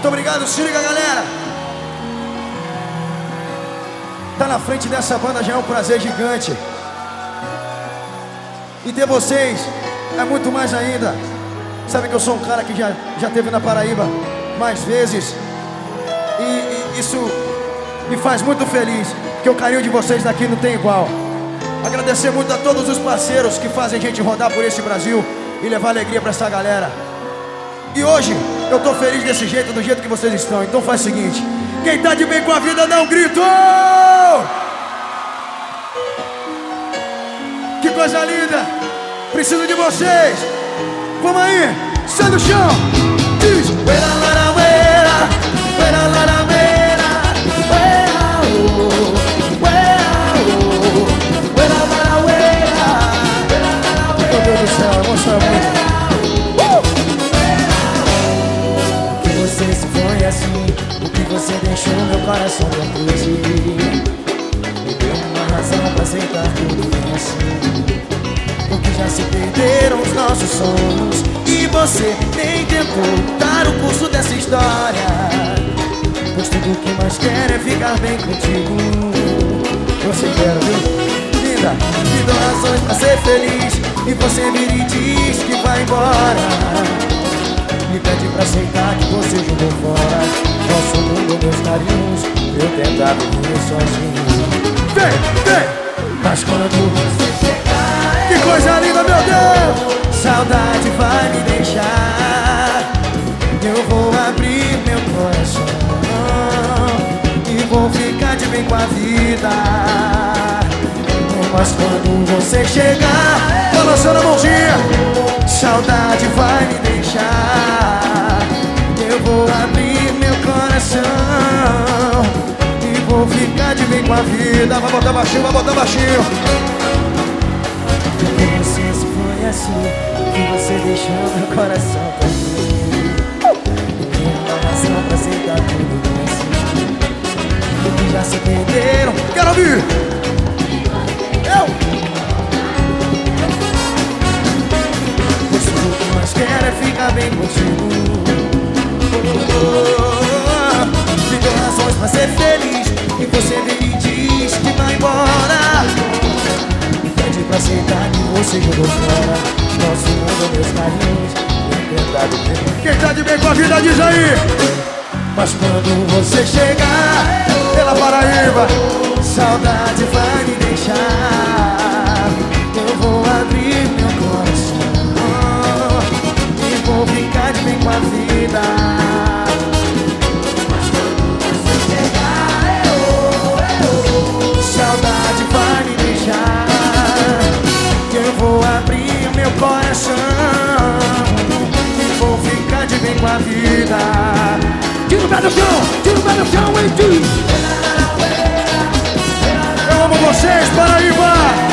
Muito obrigado, se liga, galera. Tá na frente dessa banda já é um prazer gigante. E ter vocês é muito mais ainda. Sabe que eu sou um cara que já teve na Paraíba mais vezes. E isso me faz muito feliz, porque o carinho de vocês daqui não tem igual. Agradecer muito a todos os parceiros que fazem a gente rodar por esse Brasil e levar alegria pra essa galera. E hoje eu tô feliz desse jeito, do jeito que vocês estão. Então faz o seguinte: quem tá de bem com a vida dá um grito! Que coisa linda! Preciso de vocês! Vamos aí! Sai do chão! Diz! Meu Deus do céu, emoção muito! Que você se foi assim, o que você deixou meu coração tão triste. Me deu uma razão pra aceitar tudo bem assim. Porque já se perderam os nossos sonhos e você nem tentou dar o curso dessa história. Pois tudo que mais quero é ficar bem contigo. Você quer, viu? Linda, me dou razões pra ser feliz e você vira e diz que vai embora. Me pede pra aceitar que você jogou fora nosso mundo, meus carinhos. Eu tentava viver sozinho. Vem! Mas quando você chegar, que coisa linda, meu Deus! saudade vai me deixar. Eu vou abrir meu coração e vou ficar de bem com a vida. Mas quando você chegar, balançando a mãozinha, saudade vai me deixar. Eu vou abrir meu coração e vou ficar de bem com a vida. vai botar baixinho, vai botar baixinho. Porque você se foi assim, que você deixou meu coração tão triste. E tem uma razão pra aceitar tudo bem assim. Porque já se perderam. Quero ouvir! Pois tudo que mais quero é ficar bem contigo. Me deu razões pra ser feliz e você vem e diz que vai embora. Me pede pra aceitar que você jogou fora nosso mundo, meus carinhos. Quem tá de bem com a vida diz aí! Mas quando você chegar Pela Paraíba, saudade vai me deixar. Eu vou abrir meu coração e vou ficar de bem com a vida. Mas quando você chegar, saudade vai me deixar. Eu vou abrir meu coração e vou ficar de bem com a vida. tira o pé no chão e diz: eu amo vocês, Paraíba!